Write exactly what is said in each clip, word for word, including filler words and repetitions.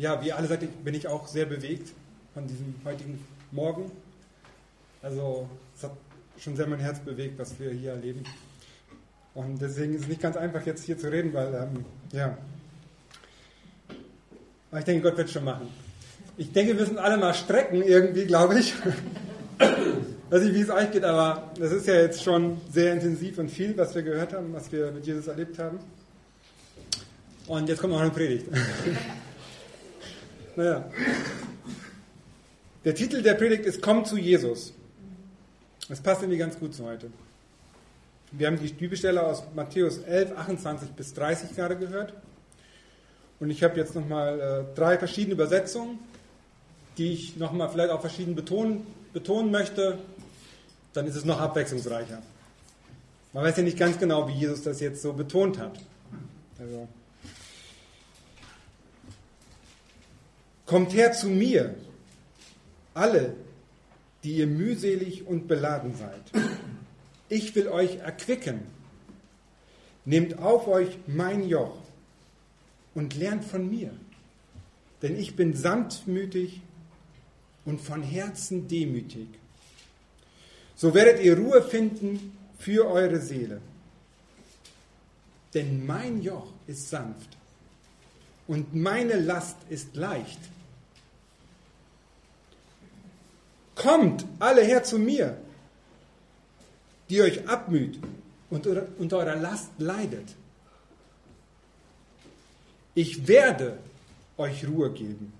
ja, wie ihr alle seid, bin ich auch sehr bewegt von diesem heutigen Morgen. Also es hat schon sehr mein Herz bewegt, was wir hier erleben. Und deswegen ist es nicht ganz einfach, jetzt hier zu reden, weil, ähm, ja. Aber ich denke, Gott wird es schon machen. Ich denke, wir müssen alle mal strecken irgendwie, glaube ich. Ich weiß nicht, wie es euch geht, aber das ist ja jetzt schon sehr intensiv und viel, was wir gehört haben, was wir mit Jesus erlebt haben. Und jetzt kommt noch eine Predigt. Naja. Der Titel der Predigt ist Komm zu Jesus. Das passt irgendwie ganz gut zu heute. Wir haben die Bibelstelle aus Matthäus elf, achtundzwanzig bis dreißig gerade gehört. Und ich habe jetzt nochmal äh, drei verschiedene Übersetzungen, die ich nochmal vielleicht auch verschieden betonen, betonen möchte. Dann ist es noch abwechslungsreicher. Man weiß ja nicht ganz genau, wie Jesus das jetzt so betont hat. Also, kommt her zu mir, alle, die ihr mühselig und beladen seid. Ich will euch erquicken. Nehmt auf euch mein Joch und lernt von mir. Denn ich bin sanftmütig und von Herzen demütig. So werdet ihr Ruhe finden für eure Seele. Denn mein Joch ist sanft und meine Last ist leicht. Kommt alle her zu mir, die euch abmüht und unter eurer Last leidet. Ich werde euch Ruhe geben.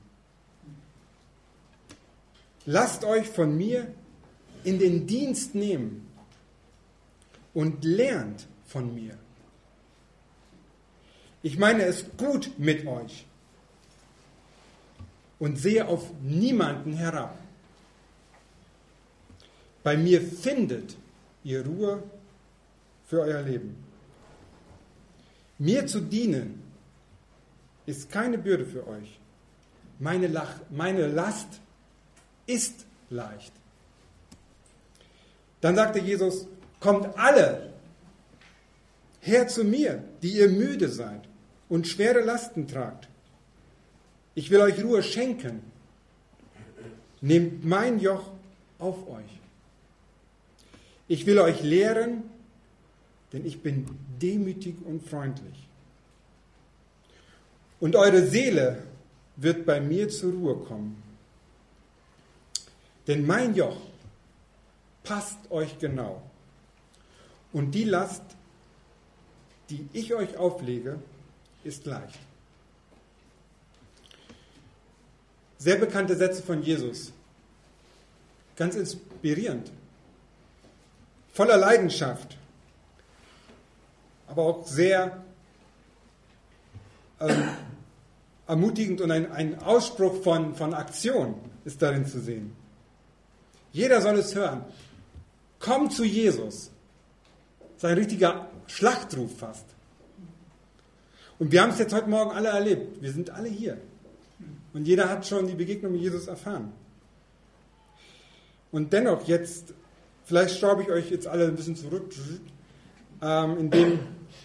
Lasst euch von mir in den Dienst nehmen und lernt von mir. Ich meine es gut mit euch und sehe auf niemanden herab. Bei mir findet ihr Ruhe für euer Leben. Mir zu dienen ist keine Bürde für euch. Meine, Lach, meine Last ist leicht. Dann sagte Jesus, kommt alle her zu mir, die ihr müde seid und schwere Lasten tragt. Ich will euch Ruhe schenken. Nehmt mein Joch auf euch. Ich will euch lehren, denn ich bin demütig und freundlich. Und eure Seele wird bei mir zur Ruhe kommen. Denn mein Joch passt euch genau. Und die Last, die ich euch auflege, ist leicht. Sehr bekannte Sätze von Jesus. Ganz inspirierend. Voller Leidenschaft. Aber auch sehr ähm, ermutigend und ein, ein Ausspruch von, von Aktion ist darin zu sehen. Jeder soll es hören. Komm zu Jesus. Das ist ein richtiger Schlachtruf fast. Und wir haben es jetzt heute Morgen alle erlebt. Wir sind alle hier. Und jeder hat schon die Begegnung mit Jesus erfahren. Und dennoch jetzt, vielleicht schraube ich euch jetzt alle ein bisschen zurück, ähm, indem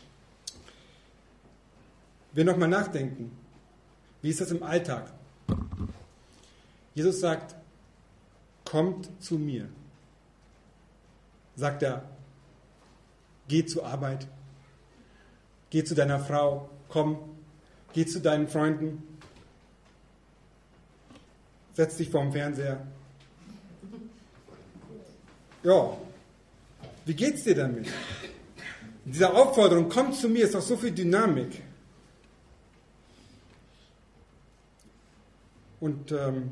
wir nochmal nachdenken. Wie ist das im Alltag? Jesus sagt, kommt zu mir. Sagt er, geh zur Arbeit, geh zu deiner Frau, komm, geh zu deinen Freunden, setz dich vorm Fernseher. Ja, wie geht's dir damit? In dieser Aufforderung, komm zu mir, ist doch so viel Dynamik. Und ähm,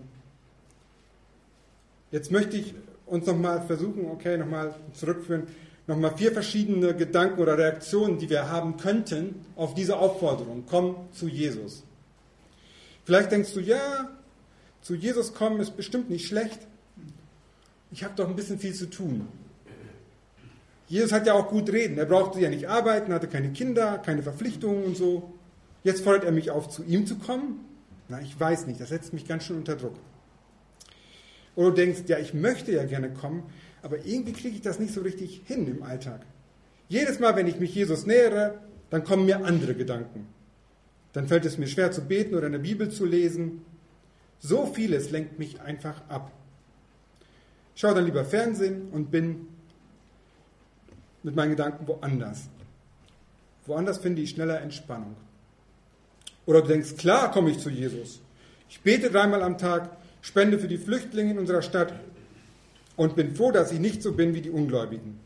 jetzt möchte ich uns nochmal versuchen, okay, nochmal zurückführen, nochmal vier verschiedene Gedanken oder Reaktionen, die wir haben könnten auf diese Aufforderung. Komm zu Jesus. Vielleicht denkst du, ja, zu Jesus kommen ist bestimmt nicht schlecht. Ich habe doch ein bisschen viel zu tun. Jesus hat ja auch gut reden. Er brauchte ja nicht arbeiten, hatte keine Kinder, keine Verpflichtungen und so. Jetzt fordert er mich auf, zu ihm zu kommen? Na, ich weiß nicht, das setzt mich ganz schön unter Druck. Oder du denkst, ja, ich möchte ja gerne kommen, aber irgendwie kriege ich das nicht so richtig hin im Alltag. Jedes Mal, wenn ich mich Jesus nähere, dann kommen mir andere Gedanken. Dann fällt es mir schwer zu beten oder eine Bibel zu lesen. So vieles lenkt mich einfach ab. Ich schaue dann lieber Fernsehen und bin mit meinen Gedanken woanders. Woanders finde ich schneller Entspannung. Oder du denkst, klar komme ich zu Jesus. Ich bete dreimal am Tag, spende für die Flüchtlinge in unserer Stadt und bin froh, dass ich nicht so bin wie die Ungläubigen.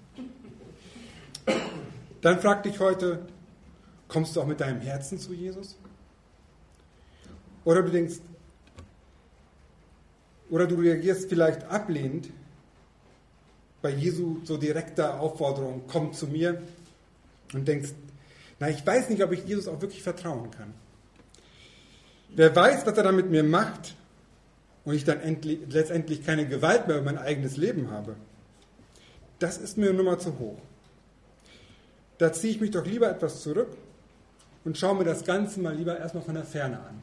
Dann frag dich heute, kommst du auch mit deinem Herzen zu Jesus? Oder du denkst, oder du reagierst vielleicht ablehnend bei Jesu so direkter Aufforderung, komm zu mir, und denkst, na, ich weiß nicht, ob ich Jesus auch wirklich vertrauen kann. Wer weiß, was er dann mit mir macht und ich dann endlich, letztendlich keine Gewalt mehr über mein eigenes Leben habe. Das ist mir eine Nummer zu hoch. Da ziehe ich mich doch lieber etwas zurück und schaue mir das Ganze mal lieber erstmal von der Ferne an.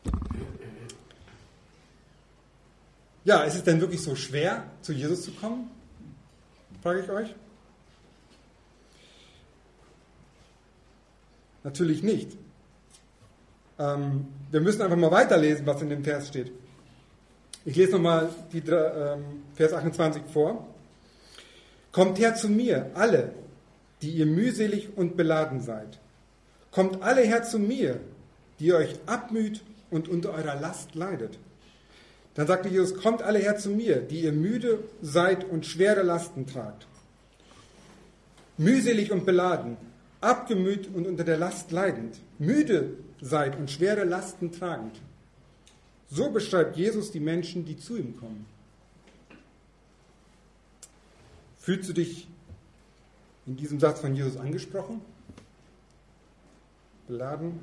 Ja, ist es denn wirklich so schwer, zu Jesus zu kommen? Frage ich euch. Natürlich nicht. Ähm, wir müssen einfach mal weiterlesen, was in dem Vers steht. Ich lese nochmal die ähm, Vers achtundzwanzig vor. Kommt her zu mir, alle, die ihr mühselig und beladen seid. Kommt alle her zu mir, die ihr euch abmüht und unter eurer Last leidet. Dann sagte Jesus, kommt alle her zu mir, die ihr müde seid und schwere Lasten tragt. Mühselig und beladen, abgemüht und unter der Last leidend, müde seid und schwere Lasten tragend. So beschreibt Jesus die Menschen, die zu ihm kommen. Fühlst du dich in diesem Satz von Jesus angesprochen? Beladen?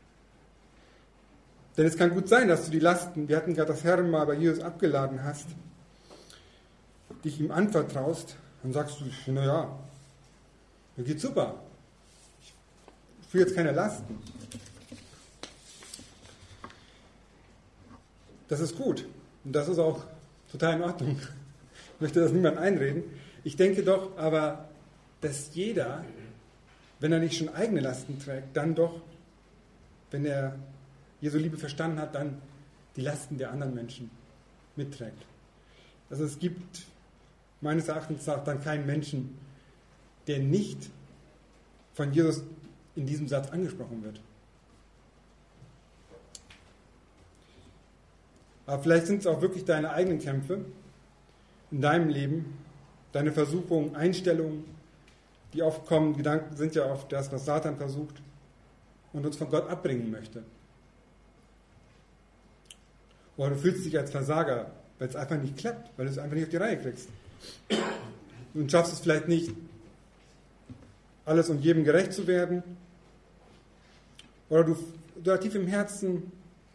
Denn es kann gut sein, dass du die Lasten, wir hatten gerade das Herrenmal bei Jesus abgeladen hast, dich ihm anvertraust, dann sagst du, naja, mir geht's super. Ich fühle jetzt keine Lasten. Das ist gut. Und das ist auch total in Ordnung. Ich möchte das niemand einreden. Ich denke doch aber, dass jeder, wenn er nicht schon eigene Lasten trägt, dann doch, wenn er Jesu Liebe verstanden hat, dann die Lasten der anderen Menschen mitträgt. Also es gibt meines Erachtens auch dann keinen Menschen, der nicht von Jesus in diesem Satz angesprochen wird. Aber vielleicht sind es auch wirklich deine eigenen Kämpfe in deinem Leben, deine Versuchungen, Einstellungen, die oft kommen. Gedanken sind ja oft das, was Satan versucht und uns von Gott abbringen möchte. Oder du fühlst dich als Versager, weil es einfach nicht klappt, weil du es einfach nicht auf die Reihe kriegst. Und schaffst es vielleicht nicht, alles und jedem gerecht zu werden. Oder du, du tief im Herzen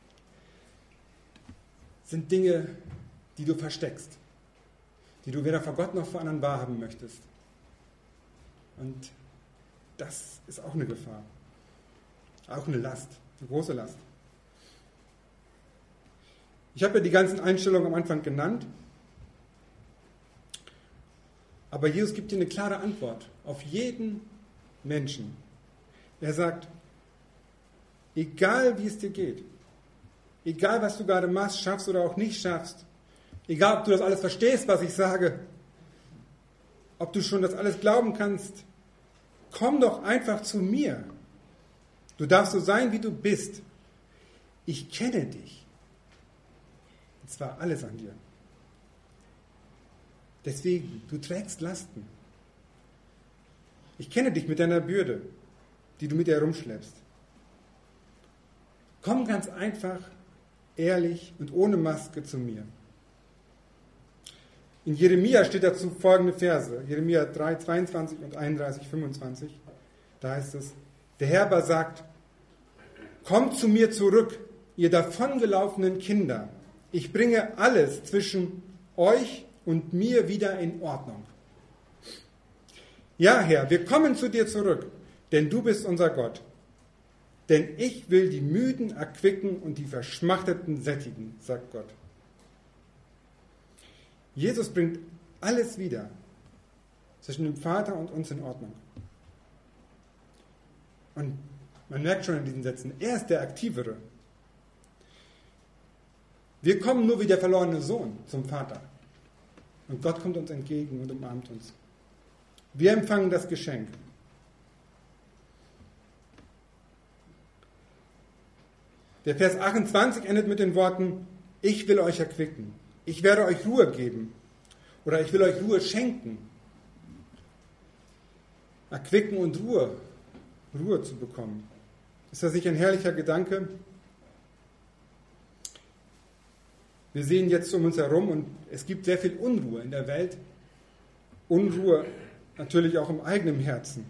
sind Dinge, die du versteckst, die du weder vor Gott noch vor anderen wahrhaben möchtest. Und das ist auch eine Gefahr. Auch eine Last, eine große Last. Ich habe ja die ganzen Einstellungen am Anfang genannt, aber Jesus gibt dir eine klare Antwort auf jeden Menschen. Er sagt, egal wie es dir geht, egal was du gerade machst, schaffst oder auch nicht schaffst, egal ob du das alles verstehst, was ich sage, ob du schon das alles glauben kannst, komm doch einfach zu mir. Du darfst so sein, wie du bist. Ich kenne dich. Und zwar alles an dir. Deswegen, du trägst Lasten. Ich kenne dich mit deiner Bürde, die du mit dir herumschleppst. Komm ganz einfach, ehrlich und ohne Maske zu mir. In Jeremia steht dazu folgende Verse, Jeremia drei, zweiundzwanzig und einunddreißig, fünfundzwanzig. Da heißt es, der Herr aber sagt, kommt zu mir zurück, ihr davongelaufenen Kinder. Ich bringe alles zwischen euch und mir wieder in Ordnung. Ja, Herr, wir kommen zu dir zurück, denn du bist unser Gott. Denn ich will die Müden erquicken und die Verschmachteten sättigen, sagt Gott. Jesus bringt alles wieder zwischen dem Vater und uns in Ordnung. Und Man merkt schon in diesen Sätzen, er ist der Aktivere. Wir kommen nur wie der verlorene Sohn zum Vater. Und Gott kommt uns entgegen und umarmt uns. Wir empfangen das Geschenk. Der Vers achtundzwanzig endet mit den Worten, ich will euch erquicken. Ich werde euch Ruhe geben. Oder ich will euch Ruhe schenken. Erquicken und Ruhe. Ruhe zu bekommen. Ist das nicht ein herrlicher Gedanke? Wir sehen jetzt um uns herum und es gibt sehr viel Unruhe in der Welt. Unruhe natürlich auch im eigenen Herzen.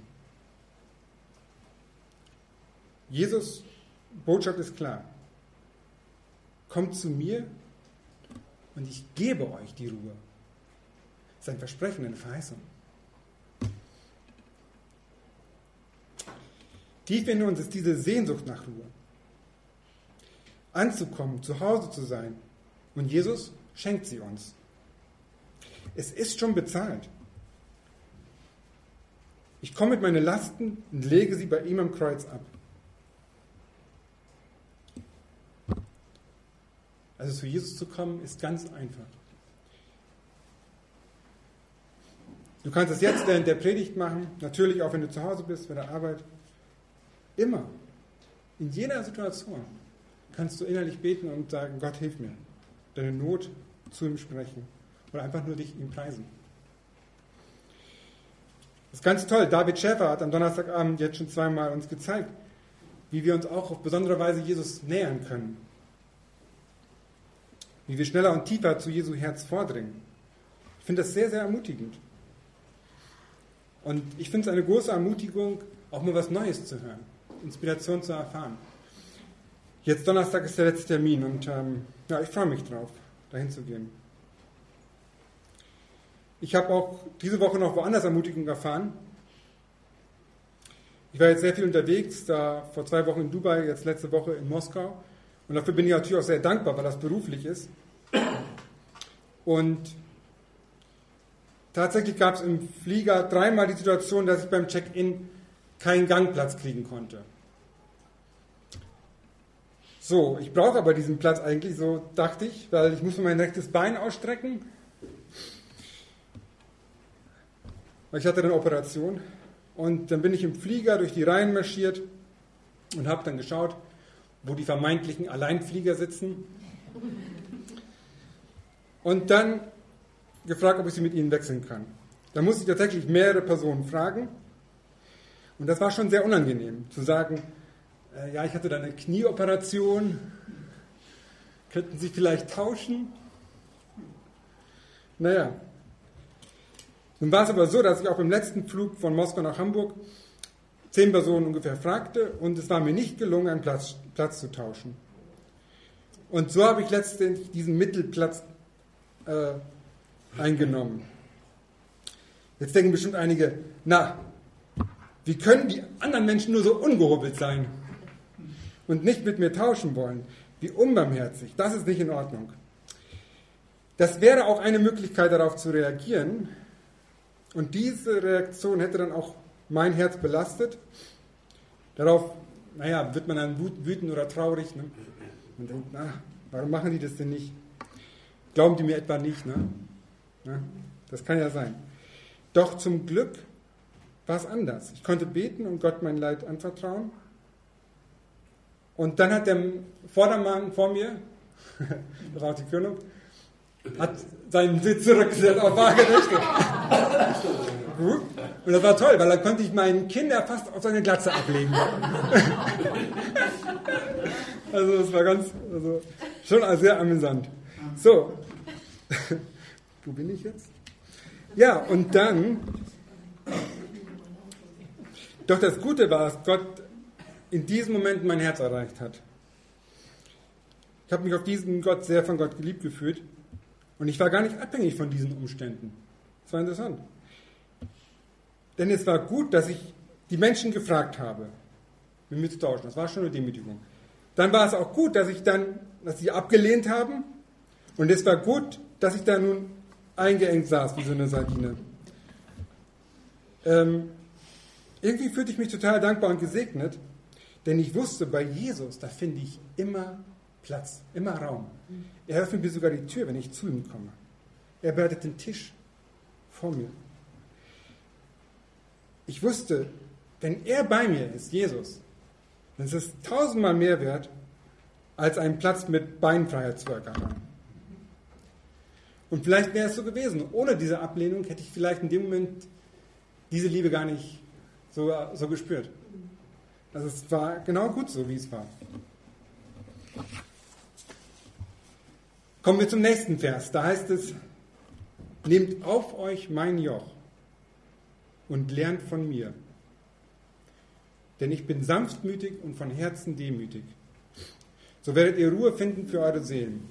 Jesus' Botschaft ist klar. Kommt zu mir und ich gebe euch die Ruhe. Das ist ein Versprechen, eine Verheißung. Tief in uns ist diese Sehnsucht nach Ruhe. Anzukommen, zu Hause zu sein. Und Jesus schenkt sie uns. Es ist schon bezahlt. Ich komme mit meinen Lasten und lege sie bei ihm am Kreuz ab. Also zu Jesus zu kommen, ist ganz einfach. Du kannst es jetzt während der Predigt machen, natürlich auch wenn du zu Hause bist, bei der Arbeit. Immer, in jeder Situation, kannst du innerlich beten und sagen, Gott, hilf mir. Deine Not zu ihm sprechen. Oder einfach nur dich ihm preisen. Das ist ganz toll. David Schäfer hat am Donnerstagabend jetzt schon zweimal uns gezeigt, wie wir uns auch auf besondere Weise Jesus nähern können. Wie wir schneller und tiefer zu Jesu Herz vordringen. Ich finde das sehr, sehr ermutigend. Und ich finde es eine große Ermutigung, auch mal was Neues zu hören. Inspiration zu erfahren. Jetzt Donnerstag ist der letzte Termin und ähm, ja, ich freue mich drauf, dahin zu gehen. Ich habe auch diese Woche noch woanders Ermutigung erfahren. Ich war jetzt sehr viel unterwegs, da vor zwei Wochen in Dubai, jetzt letzte Woche in Moskau. Und dafür bin ich natürlich auch sehr dankbar, weil das beruflich ist. Und tatsächlich gab es im Flieger dreimal die Situation, dass ich beim Check-in keinen Gangplatz kriegen konnte. So, ich brauche aber diesen Platz eigentlich, so dachte ich, weil ich muss mein rechtes Bein ausstrecken. Weil ich hatte eine Operation. Und dann bin ich im Flieger durch die Reihen marschiert und habe dann geschaut, wo die vermeintlichen Alleinflieger sitzen. Und dann gefragt, ob ich sie mit ihnen wechseln kann. Da musste ich tatsächlich mehrere Personen fragen. Und das war schon sehr unangenehm, zu sagen, äh, ja, ich hatte da eine Knieoperation, könnten Sie vielleicht tauschen? Naja. Nun war es aber so, dass ich auch beim letzten Flug von Moskau nach Hamburg zehn Personen ungefähr fragte und es war mir nicht gelungen, einen Platz, Platz zu tauschen. Und so habe ich letztendlich diesen Mittelplatz äh, eingenommen. Jetzt denken bestimmt einige, na, wie können die anderen Menschen nur so ungehobelt sein und nicht mit mir tauschen wollen? Wie unbarmherzig, das ist nicht in Ordnung. Das wäre auch eine Möglichkeit, darauf zu reagieren. Und diese Reaktion hätte dann auch mein Herz belastet. Darauf, naja, wird man dann wütend oder traurig. Ne? Man denkt, na, warum machen die das denn nicht? Glauben die mir etwa nicht? Ne? Ja, das kann ja sein. Doch zum Glück war es anders. Ich konnte beten und Gott mein Leid anvertrauen. Und dann hat der Vordermann vor mir, das war auch die Krönung, hat seinen Sitz zurückgesetzt auf waagerecht. Gut. Und das war toll, weil dann konnte ich meinen Kinder fast auf seine Glatze ablegen. Also das war ganz, also schon sehr amüsant. So, wo bin ich jetzt? Ja, und dann, doch das Gute war, dass Gott in diesem Moment mein Herz erreicht hat. Ich habe mich auf diesen Gott sehr von Gott geliebt gefühlt und ich war gar nicht abhängig von diesen Umständen. Das war interessant. Denn es war gut, dass ich die Menschen gefragt habe, mit mir zu tauschen. Das war schon eine Demütigung. Dann war es auch gut, dass ich dann, dass sie abgelehnt haben. Und es war gut, dass ich da nun eingeengt saß, wie so eine Sardine. Ähm, irgendwie fühlte ich mich total dankbar und gesegnet, Denn ich wusste, bei Jesus, da finde ich immer Platz, immer Raum. Er öffnet mir sogar die Tür, wenn ich zu ihm komme. Er bereitet den Tisch vor mir. Ich wusste, wenn er bei mir ist, Jesus, dann ist es tausendmal mehr wert, als einen Platz mit Beinfreiheit zu ergattern. Und vielleicht wäre es so gewesen. Ohne diese Ablehnung hätte ich vielleicht in dem Moment diese Liebe gar nicht so, so gespürt. Also es war genau gut so, wie es war. Kommen wir zum nächsten Vers. Da heißt es, nehmt auf euch mein Joch und lernt von mir. Denn ich bin sanftmütig und von Herzen demütig. So werdet ihr Ruhe finden für eure Seelen.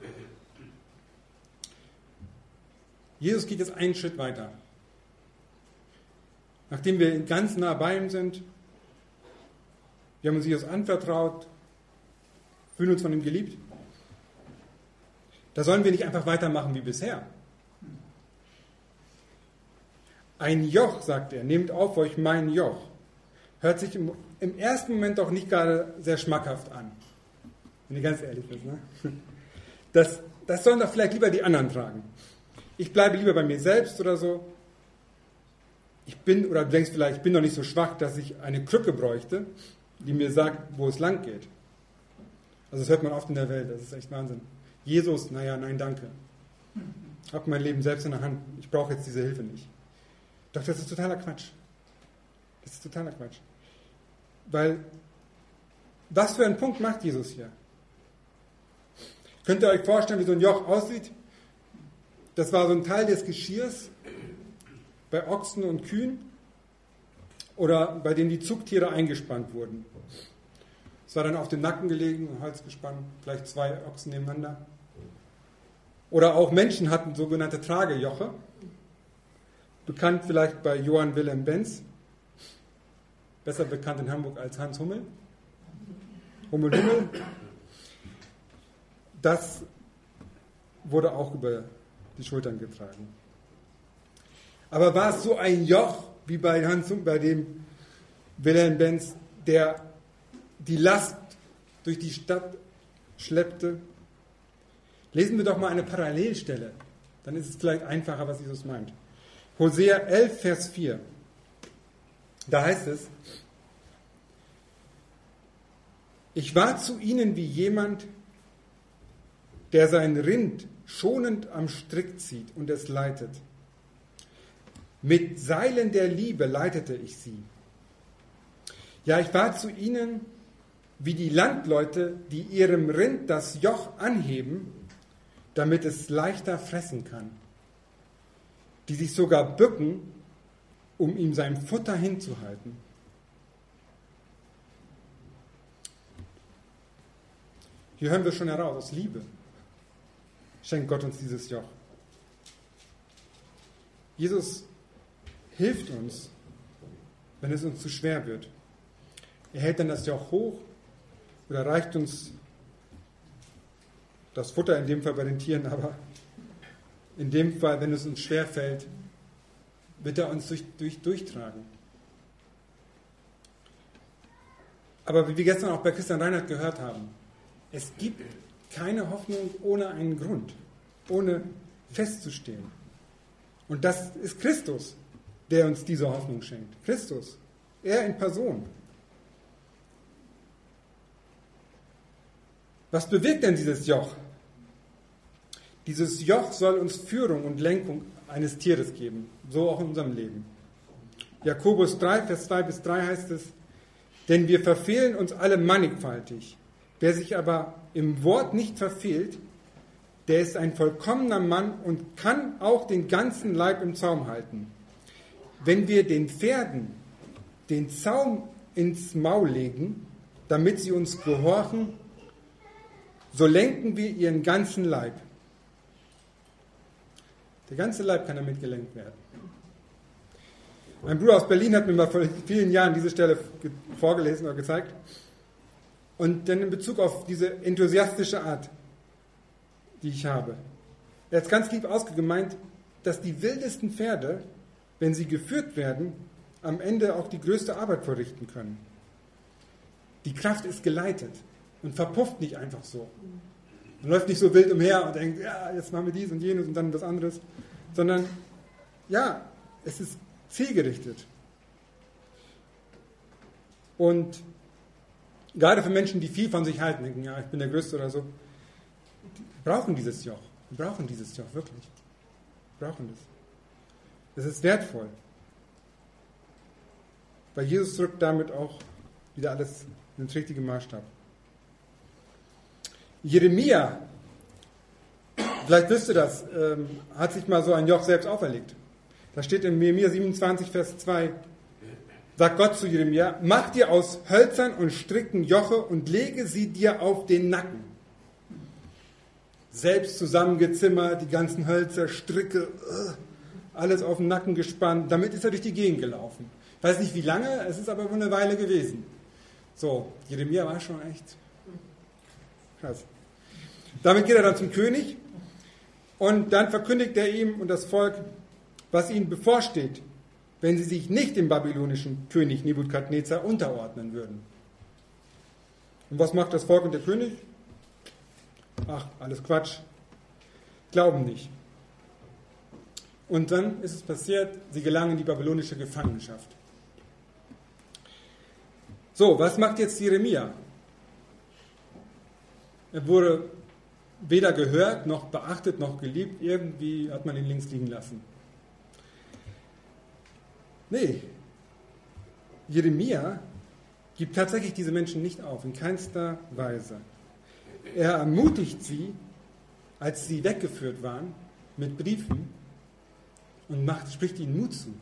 Jesus geht jetzt einen Schritt weiter. Nachdem wir ganz nah bei ihm sind, wir haben uns Jesus anvertraut, fühlen uns von ihm geliebt, da sollen wir nicht einfach weitermachen wie bisher. Ein Joch, sagt er, nehmt auf euch mein Joch. Hört sich im, im ersten Moment auch nicht gerade sehr schmackhaft an. Wenn ihr ganz ehrlich bist. Ne? Das, das sollen doch vielleicht lieber die anderen tragen. Ich bleibe lieber bei mir selbst oder so. Ich bin, oder du denkst vielleicht, ich bin noch nicht so schwach, dass ich eine Krücke bräuchte, die mir sagt, wo es lang geht. Also das hört man oft in der Welt, das ist echt Wahnsinn. Jesus, naja, nein, danke. Ich habe mein Leben selbst in der Hand, ich brauche jetzt diese Hilfe nicht. Doch das ist totaler Quatsch. Das ist totaler Quatsch. Weil, was für einen Punkt macht Jesus hier? Könnt ihr euch vorstellen, wie so ein Joch aussieht? Das war so ein Teil des Geschirrs bei Ochsen und Kühen oder bei denen die Zugtiere eingespannt wurden. Es war dann auf dem Nacken gelegen, Hals gespannt, vielleicht zwei Ochsen nebeneinander. Oder auch Menschen hatten sogenannte Tragejoche, bekannt vielleicht bei Johann Wilhelm Benz, besser bekannt in Hamburg als Hans Hummel. Hummel, Hummel. Das wurde auch über die Schultern getragen. Aber war es so ein Joch wie bei Hans, bei dem Wilhelm Benz, der die Last durch die Stadt schleppte? Lesen wir doch mal eine Parallelstelle. Dann ist es vielleicht einfacher, was Jesus meint. Hosea elf, Vers vier. Da heißt es, ich war zu ihnen wie jemand, der sein Rind schonend am Strick zieht und es leitet. Mit Seilen der Liebe leitete ich sie. Ja, ich war zu ihnen wie die Landleute, die ihrem Rind das Joch anheben, damit es leichter fressen kann. Die sich sogar bücken, um ihm sein Futter hinzuhalten. Hier hören wir schon heraus, aus Liebe schenkt Gott uns dieses Joch. Jesus hilft uns, wenn es uns zu schwer wird. Er hält dann das Joch hoch oder reicht uns das Futter, in dem Fall bei den Tieren, aber in dem Fall, wenn es uns schwer fällt, wird er uns durch, durch, durchtragen. Aber wie wir gestern auch bei Christian Reinhardt gehört haben, es gibt keine Hoffnung ohne einen Grund, ohne festzustehen. Und das ist Christus, der uns diese Hoffnung schenkt. Christus, er in Person. Was bewirkt denn dieses Joch? Dieses Joch soll uns Führung und Lenkung eines Tieres geben, so auch in unserem Leben. Jakobus drei, Vers zwei bis drei heißt es, denn wir verfehlen uns alle mannigfaltig. Wer sich aber im Wort nicht verfehlt, der ist ein vollkommener Mann und kann auch den ganzen Leib im Zaum halten. Wenn wir den Pferden den Zaum ins Maul legen, damit sie uns gehorchen, so lenken wir ihren ganzen Leib. Der ganze Leib kann damit gelenkt werden. Mein Bruder aus Berlin hat mir mal vor vielen Jahren diese Stelle vorgelesen oder gezeigt. Und dann in Bezug auf diese enthusiastische Art, die ich habe. Er hat ganz lieb ausgemeint, dass die wildesten Pferde, wenn sie geführt werden, am Ende auch die größte Arbeit verrichten können. Die Kraft ist geleitet und verpufft nicht einfach so. Man läuft nicht so wild umher und denkt, ja, jetzt machen wir dies und jenes und dann das anderes, sondern ja, es ist zielgerichtet. Und gerade für Menschen, die viel von sich halten, denken, ja, ich bin der Größte oder so, die brauchen dieses Joch. Die brauchen dieses Joch, wirklich. Die brauchen das. Es ist wertvoll. Weil Jesus rückt damit auch wieder alles in den richtigen Maßstab. Jeremia, vielleicht wisst ihr das, ähm, hat sich mal so ein Joch selbst auferlegt. Da steht in Jeremia siebenundzwanzig, Vers zwei, sagt Gott zu Jeremia, mach dir aus Hölzern und Stricken Joche und lege sie dir auf den Nacken. Selbst zusammengezimmert, die ganzen Hölzer, Stricke, alles auf den Nacken gespannt. Damit ist er durch die Gegend gelaufen. Ich weiß nicht wie lange, es ist aber wohl eine Weile gewesen. So, Jeremia war schon echt krass. Damit geht er dann zum König und dann verkündigt er ihm und das Volk, was ihnen bevorsteht, wenn sie sich nicht dem babylonischen König Nebukadnezar unterordnen würden. Und was macht das Volk und der König? Ach, alles Quatsch. Glauben nicht. Und dann ist es passiert, sie gelangen in die babylonische Gefangenschaft. So, was macht jetzt Jeremia? Er wurde weder gehört, noch beachtet, noch geliebt. Irgendwie hat man ihn links liegen lassen. Nee, Jeremia gibt tatsächlich diese Menschen nicht auf, in keinster Weise. Er ermutigt sie, als sie weggeführt waren, mit Briefen und macht, spricht ihnen Mut zu.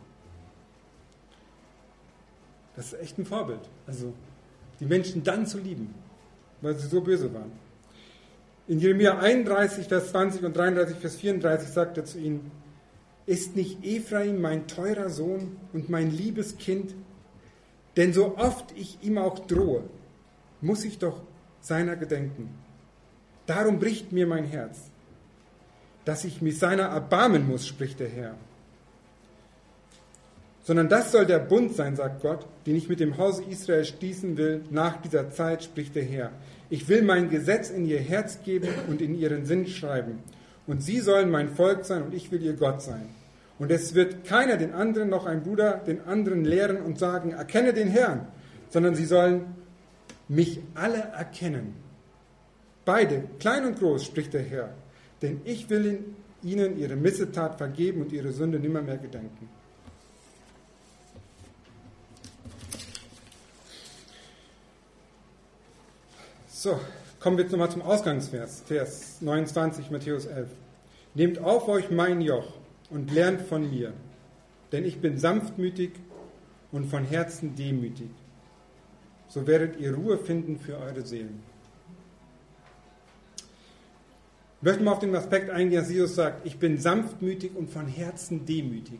Das ist echt ein Vorbild. Also die Menschen dann zu lieben, weil sie so böse waren. In Jeremia einunddreißig, Vers zwanzig und dreiunddreißig, Vers vierunddreißig sagt er zu ihnen, ist nicht Ephraim mein teurer Sohn und mein liebes Kind? Denn so oft ich ihm auch drohe, muss ich doch seiner gedenken. Darum bricht mir mein Herz, dass ich mich seiner erbarmen muss, spricht der Herr. Sondern das soll der Bund sein, sagt Gott, den ich mit dem Hause Israel schließen will, nach dieser Zeit, spricht der Herr. Ich will mein Gesetz in ihr Herz geben und in ihren Sinn schreiben. Und sie sollen mein Volk sein und ich will ihr Gott sein. Und es wird keiner den anderen, noch ein Bruder, den anderen lehren und sagen, erkenne den Herrn, sondern sie sollen mich alle erkennen. Beide, klein und groß, spricht der Herr, denn ich will ihnen ihre Missetat vergeben und ihre Sünde nimmer mehr gedenken. So, kommen wir jetzt nochmal zum Ausgangsvers, Vers neunundzwanzig, Matthäus elf. Nehmt auf euch mein Joch und lernt von mir, denn ich bin sanftmütig und von Herzen demütig. So werdet ihr Ruhe finden für eure Seelen. Ich möchte mal auf den Aspekt eingehen, dass Jesus sagt, ich bin sanftmütig und von Herzen demütig.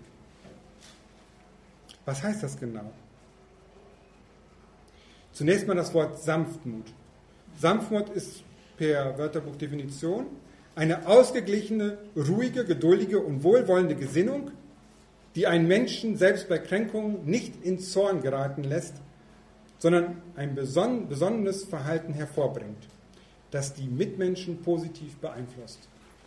Was heißt das genau? Zunächst mal das Wort Sanftmut. Sanftmut ist per Wörterbuchdefinition eine ausgeglichene, ruhige, geduldige und wohlwollende Gesinnung, die einen Menschen selbst bei Kränkungen nicht in Zorn geraten lässt, sondern ein beson- besonnenes Verhalten hervorbringt, das die Mitmenschen positiv beeinflusst.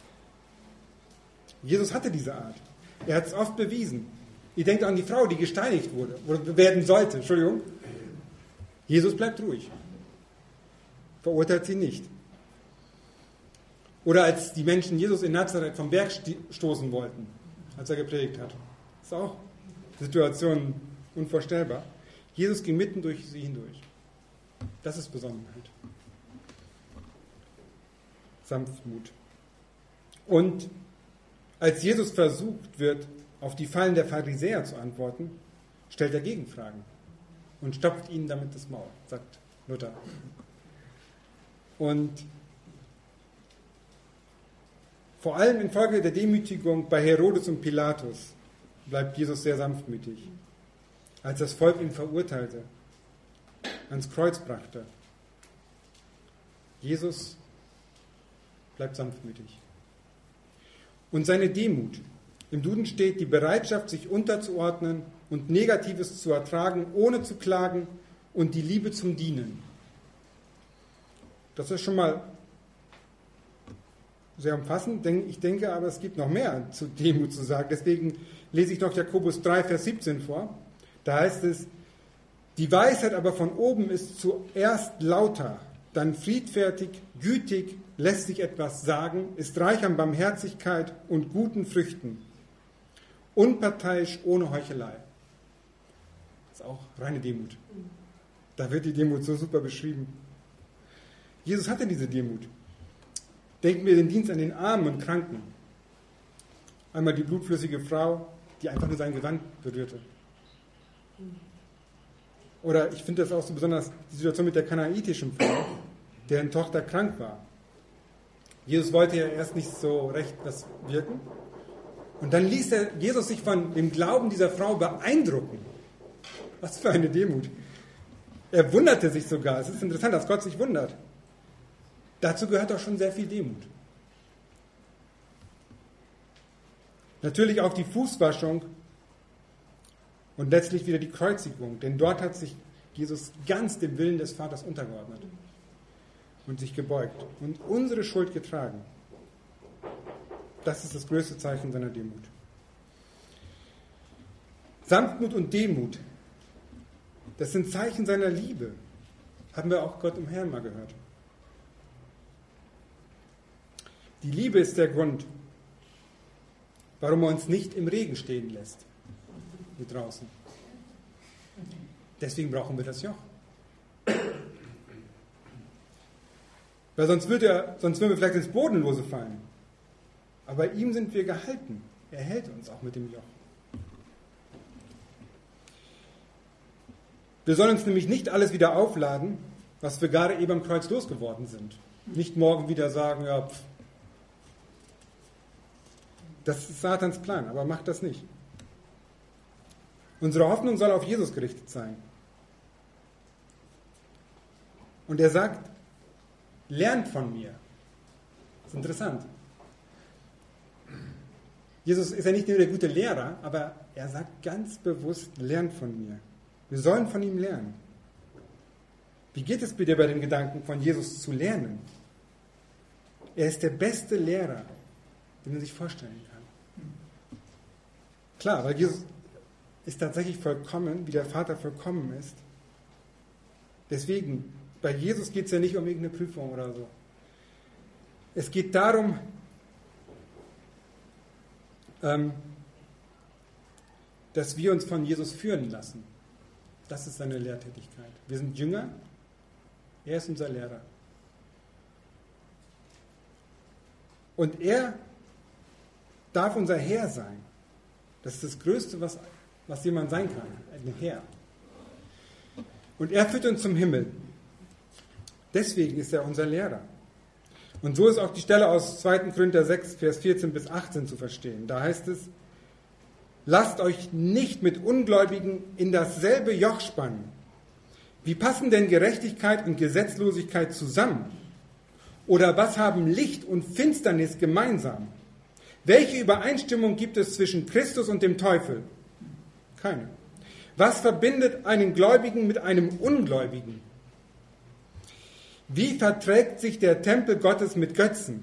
Jesus hatte diese Art. Er hat es oft bewiesen. Ihr denkt an die Frau, die gesteinigt wurde, oder werden sollte, Entschuldigung. Jesus bleibt ruhig. Verurteilt sie nicht. Oder als die Menschen Jesus in Nazareth vom Berg stoßen wollten, als er gepredigt hat. Das ist auch eine Situation unvorstellbar. Jesus ging mitten durch sie hindurch. Das ist Besonnenheit. Sanftmut. Und als Jesus versucht wird, auf die Fallen der Pharisäer zu antworten, stellt er Gegenfragen und stopft ihnen damit das Maul, sagt Luther. Und vor allem infolge der Demütigung bei Herodes und Pilatus bleibt Jesus sehr sanftmütig. Als das Volk ihn verurteilte, ans Kreuz brachte. Jesus bleibt sanftmütig. Und seine Demut. Im Duden steht die Bereitschaft, sich unterzuordnen und Negatives zu ertragen, ohne zu klagen und die Liebe zum Dienen. Das ist schon mal sehr umfassend. Ich denke aber, es gibt noch mehr zu Demut zu sagen. Deswegen lese ich noch Jakobus drei, Vers siebzehn vor. Da heißt es, die Weisheit aber von oben ist zuerst lauter, dann friedfertig, gütig, lässt sich etwas sagen, ist reich an Barmherzigkeit und guten Früchten, unparteiisch, ohne Heuchelei. Das ist auch reine Demut. Da wird die Demut so super beschrieben. Jesus hatte diese Demut. Denken wir den Dienst an den Armen und Kranken. Einmal die blutflüssige Frau, die einfach nur sein Gewand berührte. Oder ich finde das auch so besonders, die Situation mit der kanaanitischen Frau, deren Tochter krank war. Jesus wollte ja erst nicht so recht das wirken. Und dann ließ er Jesus sich von dem Glauben dieser Frau beeindrucken. Was für eine Demut. Er wunderte sich sogar. Es ist interessant, dass Gott sich wundert. Dazu gehört auch schon sehr viel Demut. Natürlich auch die Fußwaschung und letztlich wieder die Kreuzigung. Denn dort hat sich Jesus ganz dem Willen des Vaters untergeordnet und sich gebeugt und unsere Schuld getragen. Das ist das größte Zeichen seiner Demut. Sanftmut und Demut, das sind Zeichen seiner Liebe. Haben wir auch Gott im Herrn mal gehört. Die Liebe ist der Grund, warum er uns nicht im Regen stehen lässt, hier draußen. Deswegen brauchen wir das Joch. Weil sonst, würde er, sonst würden wir vielleicht ins Bodenlose fallen. Aber bei ihm sind wir gehalten. Er hält uns auch mit dem Joch. Wir sollen uns nämlich nicht alles wieder aufladen, was wir gerade eben am Kreuz losgeworden sind. Nicht morgen wieder sagen, ja, pff. Das ist Satans Plan, aber macht das nicht. Unsere Hoffnung soll auf Jesus gerichtet sein. Und er sagt, lernt von mir. Das ist interessant. Jesus ist ja nicht nur der gute Lehrer, aber er sagt ganz bewusst, lernt von mir. Wir sollen von ihm lernen. Wie geht es bitte bei dem Gedanken, von Jesus zu lernen? Er ist der beste Lehrer, den man sich vorstellen kann. Klar, weil Jesus ist tatsächlich vollkommen, wie der Vater vollkommen ist. Deswegen, bei Jesus geht es ja nicht um irgendeine Prüfung oder so. Es geht darum, ähm, dass wir uns von Jesus führen lassen. Das ist seine Lehrtätigkeit. Wir sind Jünger, er ist unser Lehrer. Und er darf unser Herr sein. Das ist das Größte, was, was jemand sein kann, ein Herr. Und er führt uns zum Himmel. Deswegen ist er unser Lehrer. Und so ist auch die Stelle aus zweiter Korinther sechs, Vers vierzehn bis achtzehn zu verstehen. Da heißt es, lasst euch nicht mit Ungläubigen in dasselbe Joch spannen. Wie passen denn Gerechtigkeit und Gesetzlosigkeit zusammen? Oder was haben Licht und Finsternis gemeinsam? Welche Übereinstimmung gibt es zwischen Christus und dem Teufel? Keine. Was verbindet einen Gläubigen mit einem Ungläubigen? Wie verträgt sich der Tempel Gottes mit Götzen?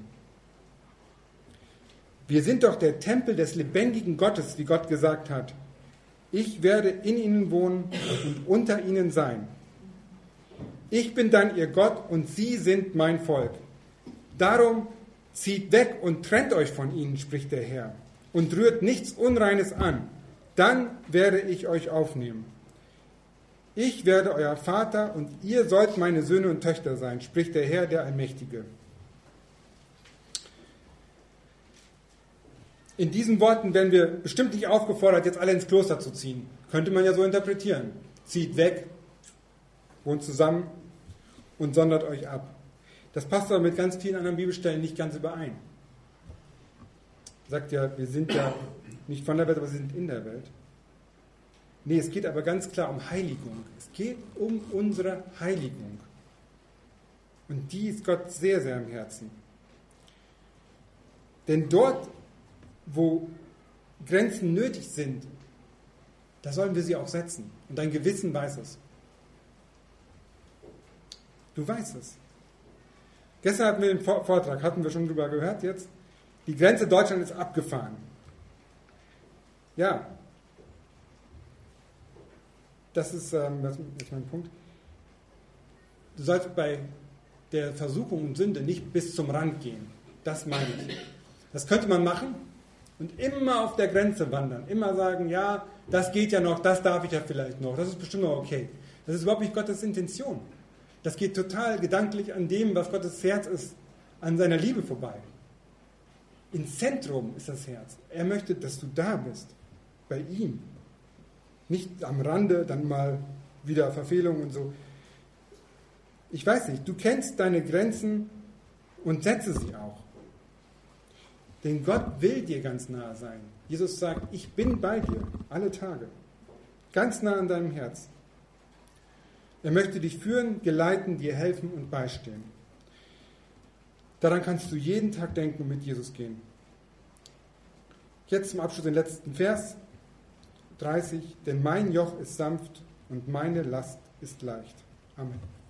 Wir sind doch der Tempel des lebendigen Gottes, wie Gott gesagt hat. Ich werde in ihnen wohnen und unter ihnen sein. Ich bin dann ihr Gott und sie sind mein Volk. Darum zieht weg und trennt euch von ihnen, spricht der Herr, und rührt nichts Unreines an. Dann werde ich euch aufnehmen. Ich werde euer Vater und ihr sollt meine Söhne und Töchter sein, spricht der Herr, der Allmächtige. In diesen Worten werden wir bestimmt nicht aufgefordert, jetzt alle ins Kloster zu ziehen. Könnte man ja so interpretieren. Zieht weg, wohnt zusammen und sondert euch ab. Das passt aber mit ganz vielen anderen Bibelstellen nicht ganz überein. Sagt ja, wir sind ja nicht von der Welt, aber wir sind in der Welt. Nee, es geht aber ganz klar um Heiligung. Es geht um unsere Heiligung. Und die ist Gott sehr, sehr am Herzen. Denn dort, wo Grenzen nötig sind, da sollen wir sie auch setzen. Und dein Gewissen weiß es. Du weißt es. Gestern hatten wir den Vortrag, hatten wir schon drüber gehört jetzt. Die Grenze Deutschland ist abgefahren. Ja. Das ist, ähm, das ist mein Punkt. Du sollst bei der Versuchung und Sünde nicht bis zum Rand gehen. Das meine ich. Das könnte man machen und immer auf der Grenze wandern. Immer sagen, ja, das geht ja noch, das darf ich ja vielleicht noch, das ist bestimmt noch okay. Das ist überhaupt nicht Gottes Intention. Das geht total gedanklich an dem, was Gottes Herz ist, an seiner Liebe vorbei. Im Zentrum ist das Herz. Er möchte, dass du da bist, bei ihm. Nicht am Rande, dann mal wieder Verfehlungen und so. Ich weiß nicht, du kennst deine Grenzen und setze sie auch. Denn Gott will dir ganz nahe sein. Jesus sagt, ich bin bei dir, alle Tage. Ganz nah an deinem Herz. Er möchte dich führen, geleiten, dir helfen und beistehen. Daran kannst du jeden Tag denken und mit Jesus gehen. Jetzt zum Abschluss den letzten Vers, dreißig. Denn mein Joch ist sanft und meine Last ist leicht. Amen.